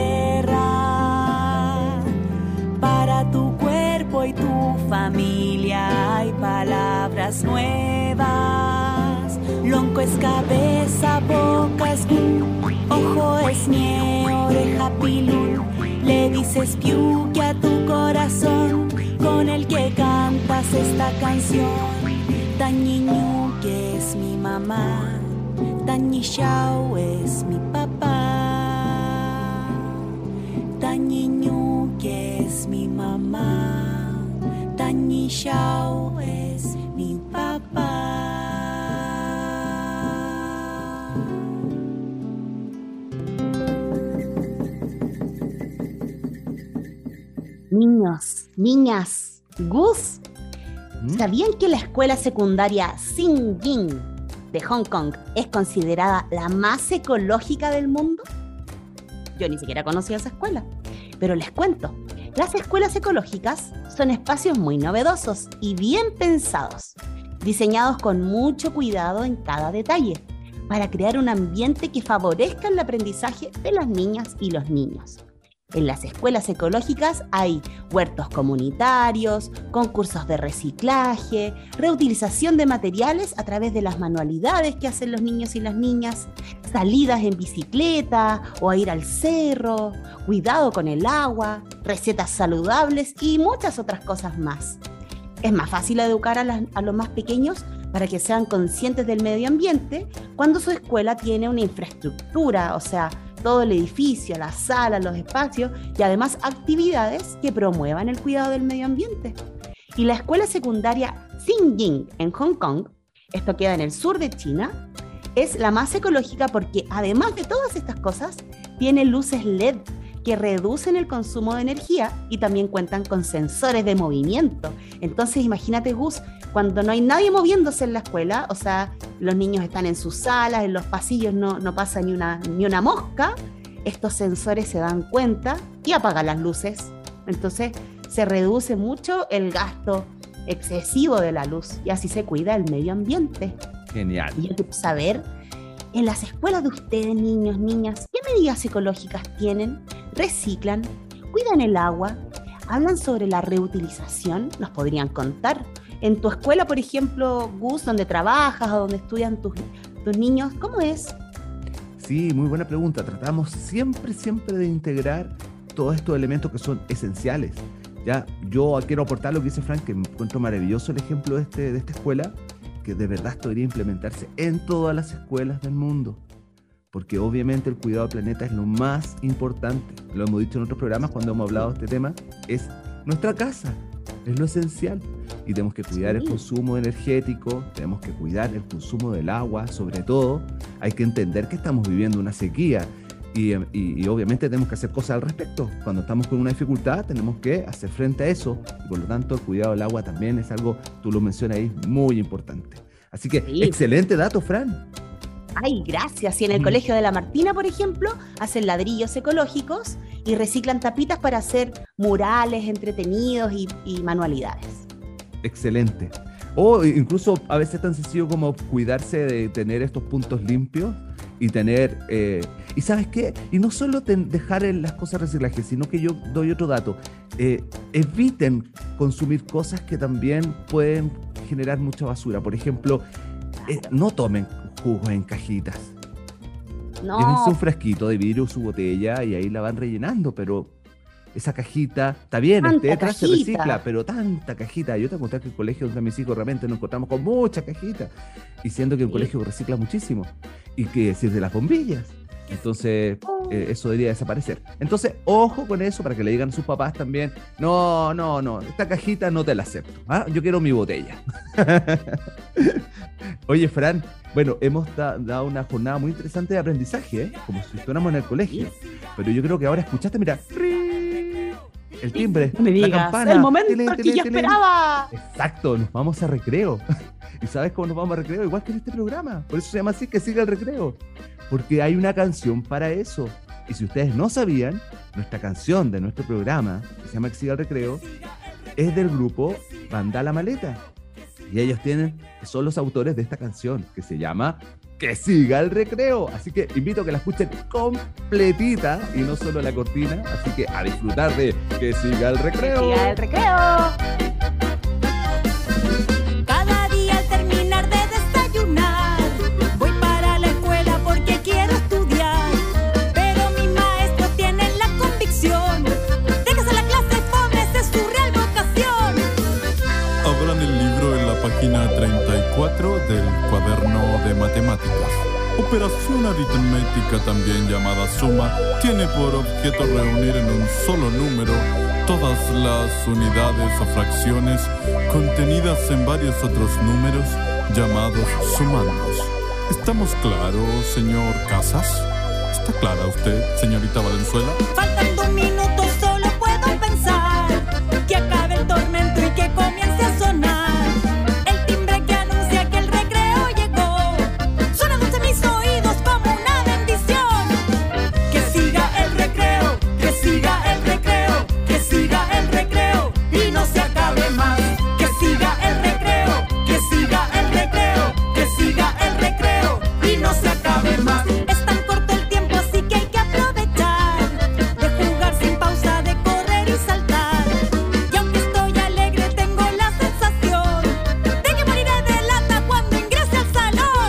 tierra. Para tu cuerpo y tu familia hay palabras nuevas. Lonco es cabeza, boca es gu, ojo es nie, oreja pilul. Le dices piu que a tu corazón con el que cantas esta canción. Tañiñu que es mi mamá, Tañishao es mi papá. Tañiñu que es mi mamá, Tañishao es mi papá. Niños, niñas, Gus, ¿sabían que la escuela secundaria Xingying de Hong Kong es considerada la más ecológica del mundo? Yo ni siquiera conocía esa escuela, pero les cuento. Las escuelas ecológicas son espacios muy novedosos y bien pensados, diseñados con mucho cuidado en cada detalle, para crear un ambiente que favorezca el aprendizaje de las niñas y los niños. En las escuelas ecológicas hay huertos comunitarios, concursos de reciclaje, reutilización de materiales a través de las manualidades que hacen los niños y las niñas, salidas en bicicleta o a ir al cerro, cuidado con el agua, recetas saludables y muchas otras cosas más. Es más fácil educar a, las, a los más pequeños para que sean conscientes del medio ambiente cuando su escuela tiene una infraestructura, o sea, todo el edificio, las salas, los espacios y además actividades que promuevan el cuidado del medio ambiente. Y la escuela secundaria Xingying en Hong Kong, esto queda en el sur de China, es la más ecológica porque además de todas estas cosas, tiene luces L E D que reducen el consumo de energía y también cuentan con sensores de movimiento. Entonces imagínate, Gus, cuando no hay nadie moviéndose en la escuela, o sea, los niños están en sus salas, en los pasillos no, no pasa ni una, ni una mosca, estos sensores se dan cuenta y apagan las luces. Entonces se reduce mucho el gasto excesivo de la luz y así se cuida el medio ambiente. Genial. Y yo quiero saber, en las escuelas de ustedes, niños, niñas, ¿qué medidas ecológicas tienen? ¿Reciclan? ¿Cuidan el agua? ¿Hablan sobre la reutilización? ¿Nos podrían contar? En tu escuela, por ejemplo, Gus, donde trabajas o donde estudian tus, tus niños, ¿cómo es? Sí, muy buena pregunta. Tratamos siempre, siempre de integrar todos estos elementos que son esenciales. Ya, yo quiero aportar lo que dice Frank, que encuentro maravilloso el ejemplo de, este, de esta escuela, que de verdad debería implementarse en todas las escuelas del mundo. Porque obviamente el cuidado del planeta es lo más importante. Lo hemos dicho en otros programas cuando hemos hablado de este tema. Es nuestra casa, es lo esencial. Y tenemos que cuidar el consumo energético, tenemos que cuidar el consumo del agua, sobre todo. Hay que entender que estamos viviendo una sequía y, y, y obviamente tenemos que hacer cosas al respecto. Cuando estamos con una dificultad tenemos que hacer frente a eso y por lo tanto el cuidado del agua también es algo, tú lo mencionas ahí, muy importante. Así que sí. Excelente dato, Fran. Ay, gracias. Y en el mm. Colegio de la Martina, por ejemplo, hacen ladrillos ecológicos y reciclan tapitas para hacer murales entretenidos y, y manualidades. Excelente. O incluso a veces tan sencillo como cuidarse de tener estos puntos limpios y tener... Eh, ¿Y sabes qué? Y no solo ten, dejar las cosas reciclaje, sino que yo doy otro dato. Eh, eviten consumir cosas que también pueden generar mucha basura. Por ejemplo, eh, no tomen jugos en cajitas. No. Llévense un frasquito de vidrio, su botella, y ahí la van rellenando, pero esa cajita, está bien, el tetra se recicla, pero tanta cajita. Yo te conté que en el colegio donde mis hijos realmente nos encontramos con mucha cajita, y siendo que el colegio recicla muchísimo. Y que decir de las bombillas. Entonces, eh, eso debería desaparecer. Entonces, ojo con eso para que le digan a sus papás también, no, no, no, esta cajita no te la acepto, ¿ah? Yo quiero mi botella. Oye, Fran, bueno, hemos da, dado una jornada muy interesante de aprendizaje, ¿eh? Como si estuviéramos en el colegio. Pero yo creo que ahora escuchaste, mira, el timbre, no me digas, la campana. El momento tele, que tele, yo tele. esperaba. Exacto, nos vamos a recreo. ¿Y sabes cómo nos vamos a recreo? Igual que en este programa. Por eso se llama así, que siga el recreo. Porque hay una canción para eso. Y si ustedes no sabían, nuestra canción de nuestro programa, que se llama Que siga el recreo, es del grupo Banda La Maleta. Y ellos tienen, son los autores de esta canción, que se llama Que siga el recreo. Así que invito a que la escuchen completita y no solo la cortina. Así que a disfrutar de Que siga el recreo. Que siga el recreo. Cada día al terminar de desayunar, voy para la escuela porque quiero estudiar. Pero mis maestros tienen la convicción de que hacer la clase fome es su real vocación. Abran el libro en la página treinta y cuatro del cuaderno de matemáticas. Operación aritmética, también llamada suma, tiene por objeto reunir en un solo número todas las unidades o fracciones contenidas en varios otros números llamados sumandos. ¿Estamos claros, señor Casas? ¿Está clara usted, señorita Valenzuela? Faltan dos minutos, solo puedo pensar que acabe el tormento y que comience a sonar el timbre que anuncia que el recreo llegó. Suena dulce en mis oídos como una bendición. Que siga el recreo, que siga el recreo, que siga el recreo y no se acabe más. Que siga el recreo, que siga el recreo, que siga el recreo y no se acabe más. Es tan corto el tiempo, así que hay que aprovechar de jugar sin pausa, de correr y saltar. Y aunque estoy alegre, tengo la sensación de que moriré de lata cuando ingrese al salón.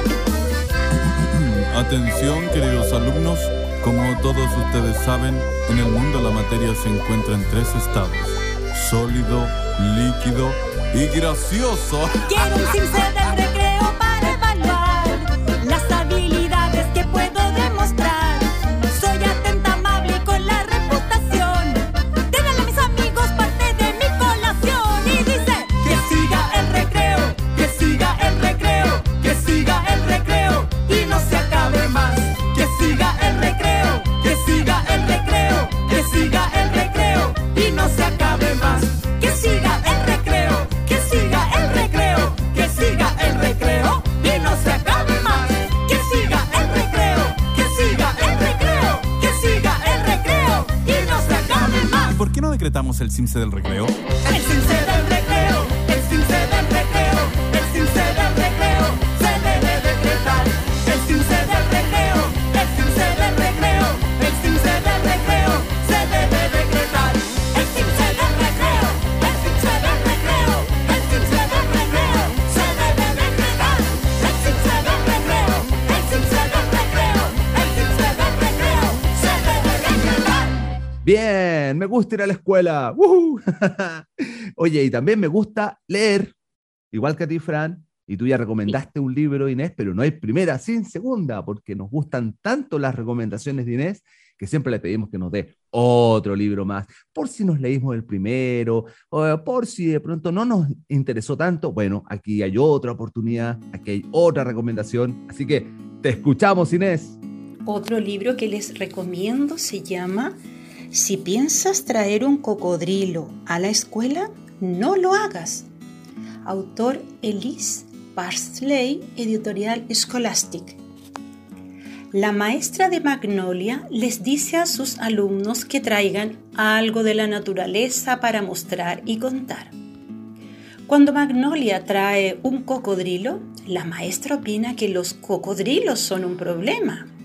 Atención, queridos alumnos, como todos ustedes saben, en el mundo la materia se encuentra en tres estados: sólido, líquido y gracioso. Quiero un cimce del recreo para evaluar las habilidades que puedo demostrar. Soy atenta, amable y con la reputación de darle a mis amigos parte de mi colación. Y dice: que siga el recreo, que siga el recreo, que siga el recreo y no se acabe más. Que siga el recreo, que siga el recreo, que siga el recreo y no se acabe más. Que siga el recreo, que siga el recreo, que siga el recreo y no se acabe más. Que siga el recreo, que siga el recreo, que siga el recreo y no se acabe más. ¿Y por qué no decretamos el cimce del recreo? El cimce del recreo, el cimce del recreo, el cimce del recreo se debe decretar. El cimce del recreo, el cimce del recreo, el cimce del recreo se debe decretar. El cimce del recreo, el cimce del recreo, el cimce del recreo se debe decretar. El cimce del recreo, el cimce del recreo, el cimce del recreo se debe decretar. Bien, me gusta ir a la escuela. ¡Woohoo! Oye, y también me gusta leer, igual que a ti, Fran. Y tú ya recomendaste un libro, Inés, pero no hay primera sin segunda, porque nos gustan tanto las recomendaciones de Inés que siempre le pedimos que nos dé otro libro más, por si nos leímos el primero, o por si de pronto no nos interesó tanto. Bueno, aquí hay otra oportunidad, aquí hay otra recomendación, así que te escuchamos, Inés. Otro libro que les recomiendo se llama Si piensas traer un cocodrilo a la escuela, no lo hagas. Autor Elise Parsley, editorial Scholastic. La maestra de Magnolia les dice a sus alumnos que traigan algo de la naturaleza para mostrar y contar. Cuando Magnolia trae un cocodrilo, la maestra opina que los cocodrilos son un problema.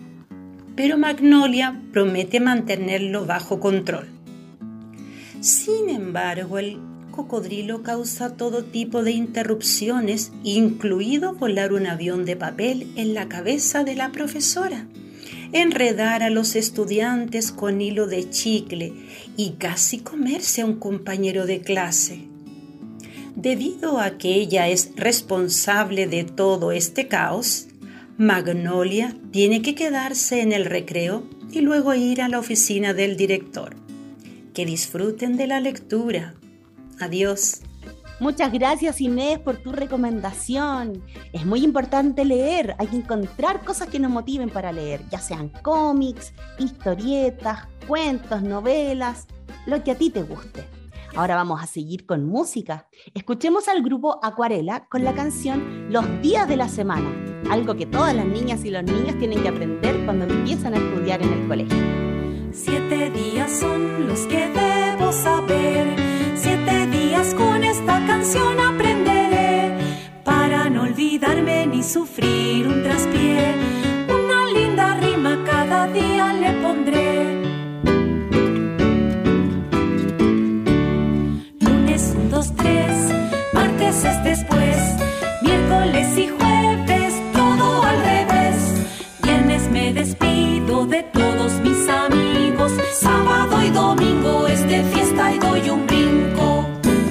pero Magnolia promete mantenerlo bajo control. Sin embargo, el cocodrilo causa todo tipo de interrupciones, incluido volar un avión de papel en la cabeza de la profesora, enredar a los estudiantes con hilo de chicle y casi comerse a un compañero de clase. Debido a que ella es responsable de todo este caos, Magnolia tiene que quedarse en el recreo y luego ir a la oficina del director. Que disfruten de la lectura. Adiós. Muchas gracias, Inés, por tu recomendación. Es muy importante leer, hay que encontrar cosas que nos motiven para leer, ya sean cómics, historietas, cuentos, novelas, lo que a ti te guste. Ahora vamos a seguir con música. Escuchemos al grupo Acuarela con la canción Los días de la semana, algo que todas las niñas y los niños tienen que aprender cuando empiezan a estudiar en el colegio. Siete días son los que debo saber, siete días con esta canción aprenderé, para no olvidarme ni sufrir un traspié, una linda rima cada día le pondré. Lunes un, dos, tres, martes es después, miércoles y jueves todo al revés, viernes me despido de todos mis amigos, sábado y domingo es de fiesta y doy un brinco.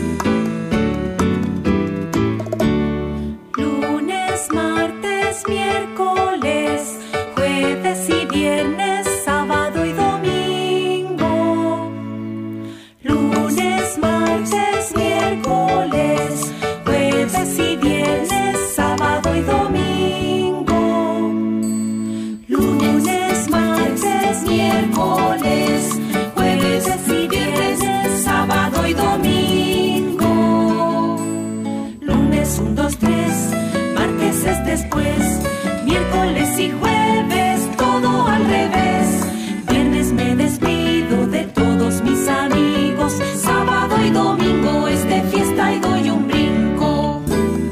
Lunes, martes, miércoles, jueves y viernes, sábado y domingo. Lunes, martes, miércoles, jueves y viernes, sábado y domingo. Lunes, martes, miércoles, jueves y viernes, sábado y domingo. Lunes un, dos, tres, martes es después, miércoles y jueves todo al revés, viernes me despido de todos mis amigos, sábado y domingo es de fiesta y doy un brinco.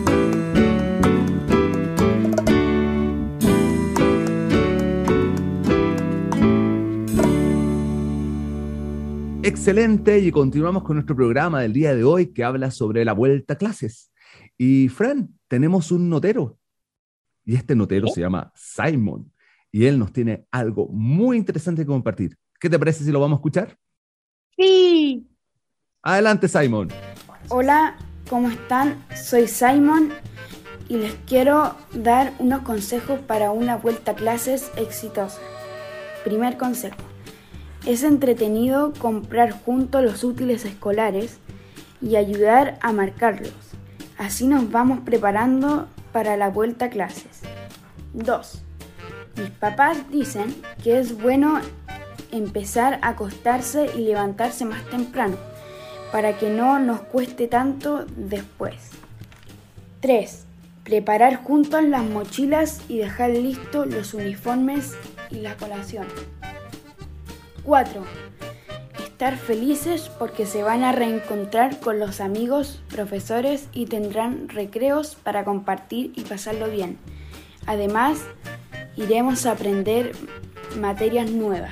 Excelente, y continuamos con nuestro programa del día de hoy que habla sobre la vuelta a clases. Y Fran, tenemos un notero, y este notero ¿Eh? se llama Simon, y él nos tiene algo muy interesante que compartir. ¿Qué te parece si lo vamos a escuchar? Sí. Adelante, Simon. Hola, ¿cómo están? Soy Simon y les quiero dar unos consejos para una vuelta a clases exitosa. Primer consejo. Es entretenido comprar juntos los útiles escolares y ayudar a marcarlos. Así nos vamos preparando para la vuelta a clases. dos. Mis papás dicen que es bueno empezar a acostarse y levantarse más temprano para que no nos cueste tanto después. tres. Preparar juntos las mochilas y dejar listos los uniformes y la colación. cuatro. Estar felices porque se van a reencontrar con los amigos, profesores y tendrán recreos para compartir y pasarlo bien. Además, iremos a aprender materias nuevas.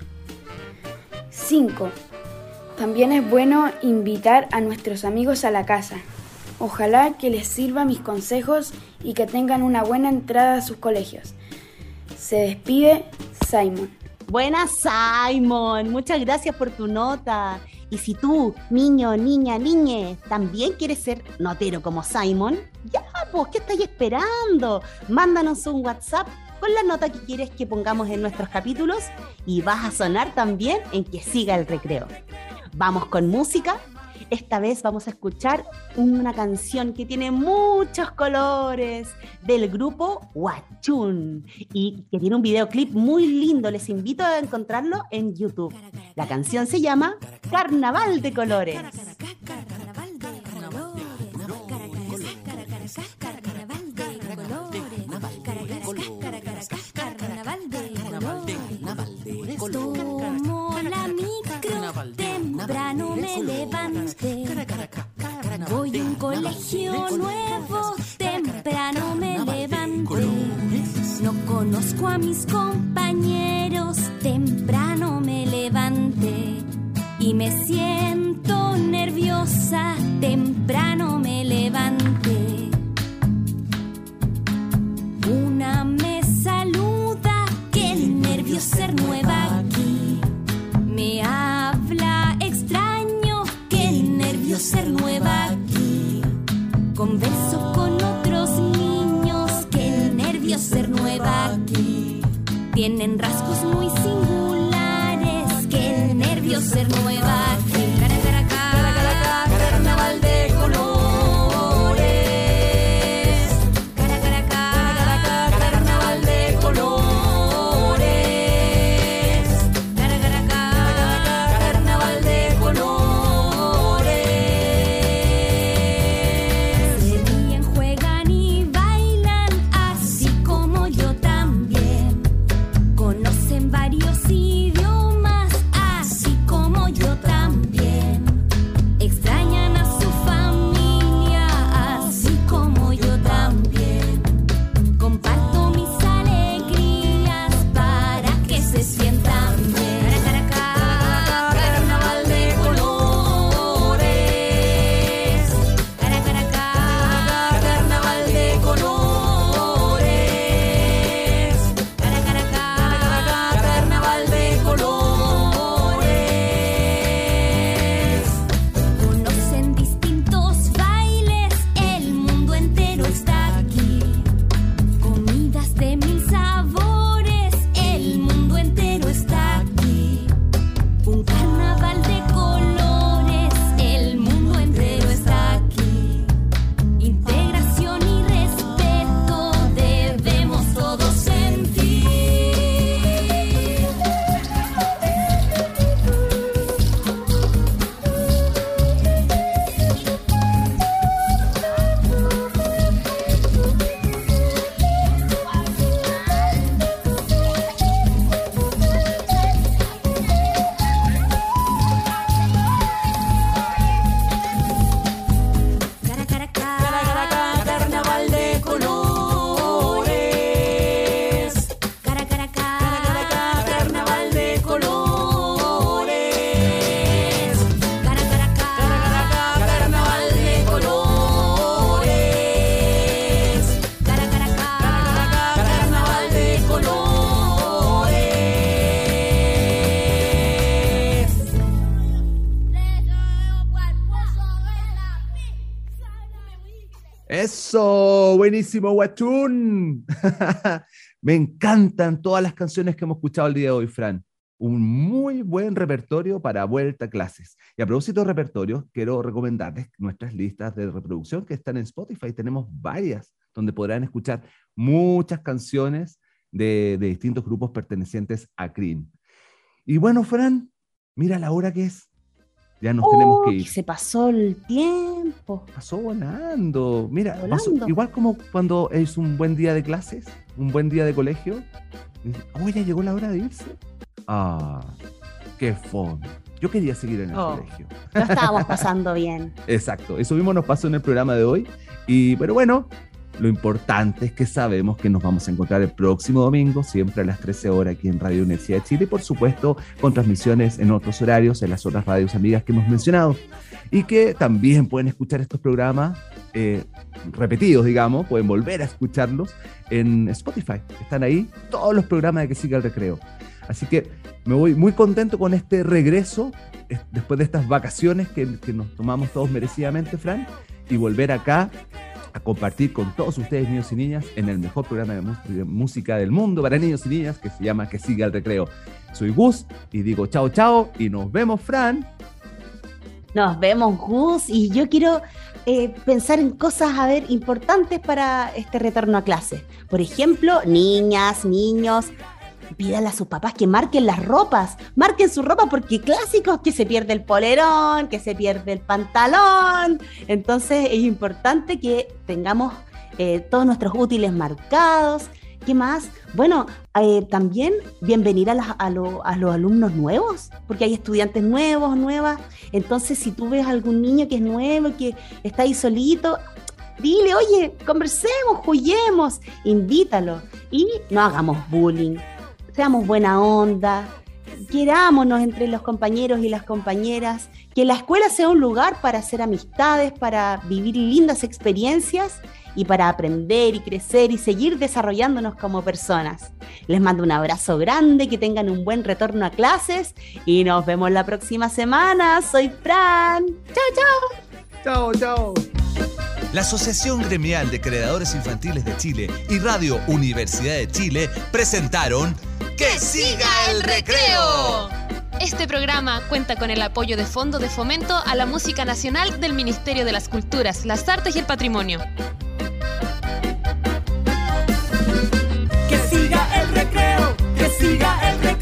cinco. También es bueno invitar a nuestros amigos a la casa. Ojalá que les sirvan mis consejos y que tengan una buena entrada a sus colegios. Se despide Simon. Buena, Simon, muchas gracias por tu nota. Y si tú, niño, niña, niñe, también quieres ser notero como Simon, ya, pues, ¿qué estáis esperando? Mándanos un WhatsApp con la nota que quieres que pongamos en nuestros capítulos y vas a sonar también en Que Siga el Recreo. Vamos con música. Esta vez vamos a escuchar una canción que tiene muchos colores del grupo Huachún y que tiene un videoclip muy lindo. Les invito a encontrarlo en YouTube. La canción se llama Carnaval de Colores. Tomo la micro, temprano me levanté. Voy a un colegio nuevo, temprano me levanté. No conozco a mis compañeros. niños, temprano me levanté y me siento nerviosa, temprano me levanté. Una me saluda, qué nervios ser nueva aquí. Me habla extraño, qué nervios ser nueva aquí. Converso con otros niños, qué nervios ser nueva aquí. Tienen rasgos muy singulares, qué nervios ser nueva aquí. Carnaval de colores. Carnaval de colores. Carnaval de colores. Se ríen, juegan y bailan, así como yo también. Conocen varios idiomas, así como yo también. Extrañan a su familia, así como yo también. Comparto mis alegrías para que se sientan bien. Carnaval de colores. Carnaval de colores. Carnaval de colores. Conocen distintos bailes, el mundo entero está aquí. Comidas de mil sabores, el mundo entero está aquí. Un carnaval de colores, el mundo entero está aquí. Integración y respeto debemos todos sentir. Carnaval de colores. Carnaval de colores. Carnaval de colores. Carnaval de colores. Eso, buenísimo, Guachún. Me encantan todas las canciones que hemos escuchado el día de hoy, Fran. Un muy buen repertorio para vuelta a clases. Y a propósito de repertorio, quiero recomendarles nuestras listas de reproducción que están en Spotify. Tenemos varias donde podrán escuchar muchas canciones de, de distintos grupos pertenecientes a Cream. Y bueno, Fran, mira la hora que es. Ya nos Oh, tenemos que ir. se pasó el tiempo. Pasó volando. Mira, Volando. pasó- igual como cuando es un buen día de clases, un buen día de colegio. y dices, oh, ya llegó la hora de irse. Ah, qué fome. Yo quería seguir en el Oh. colegio. Lo estábamos pasando bien. Exacto, eso mismo nos pasó en el programa de hoy. Y, pero bueno, lo importante es que sabemos que nos vamos a encontrar el próximo domingo, siempre a las trece horas aquí en Radio Universidad de Chile, y por supuesto con transmisiones en otros horarios, en las otras radios amigas que hemos mencionado. Y que también pueden escuchar estos programas eh, repetidos, digamos, pueden volver a escucharlos en Spotify. Están ahí todos los programas de Que Siga el Recreo. Así que me voy muy contento con este regreso, eh, después de estas vacaciones que, que nos tomamos todos merecidamente, Fran, y volver acá a compartir con todos ustedes, niños y niñas, en el mejor programa de, mus- de música del mundo para niños y niñas, que se llama Que Siga el Recreo. Soy Gus y digo chao, chao, y nos vemos, Fran. Nos vemos, Gus, y yo quiero eh, pensar en cosas, a ver, importantes para este retorno a clase. Por ejemplo, niñas, niños, pídanle a sus papás que marquen las ropas, marquen su ropa, porque clásicos que se pierde el polerón, que se pierde el pantalón. Entonces es importante que tengamos eh, todos nuestros útiles marcados. ¿Qué más? Bueno, eh, también bienvenir a, las- a, lo- a los alumnos nuevos, porque hay estudiantes nuevos, nuevas. Entonces, si tú ves a algún niño que es nuevo, que está ahí solito, dile, oye, conversemos, juguemos, invítalo y no hagamos bullying. seamos buena onda, querámonos entre los compañeros y las compañeras, que la escuela sea un lugar para hacer amistades, para vivir lindas experiencias y para aprender y crecer y seguir desarrollándonos como personas. Les mando un abrazo grande, que tengan un buen retorno a clases y nos vemos la próxima semana. Soy Fran. Chao, chao. Chao, chao. La Asociación Gremial de Creadores Infantiles de Chile y Radio Universidad de Chile presentaron ¡Que siga el recreo! Este programa cuenta con el apoyo de Fondo de Fomento a la Música Nacional del Ministerio de las Culturas, las Artes y el Patrimonio. Que siga el recreo, que siga el recreo.